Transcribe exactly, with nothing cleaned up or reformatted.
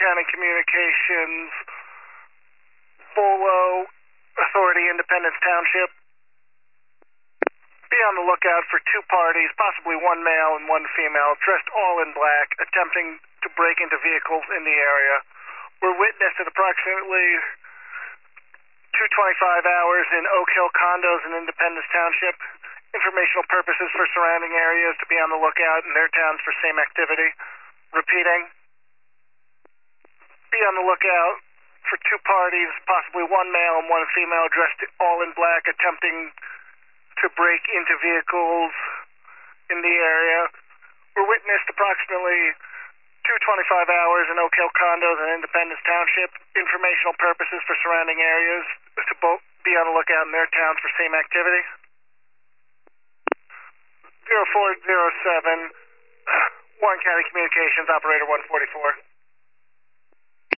County Communications, Bolo Authority, Independence Township. Be on the lookout for two parties, possibly one male and one female, dressed all in black, attempting to break into vehicles in the area. Were witnessed at approximately two twenty-five hours in Oak Hill Condos in Independence Township. Informational purposes for surrounding areas to be on the lookout in their towns for same activity. Repeating. Be on the lookout for two parties, possibly one male and one female, dressed all in black, attempting to break into vehicles in the area. Were witnessed approximately two twenty-five hours in Oak Hill Condos in Independence Township. Informational purposes for surrounding areas to both be on the lookout in their towns for same activity. zero four zero seven, Warren County Communications, Operator one forty-four.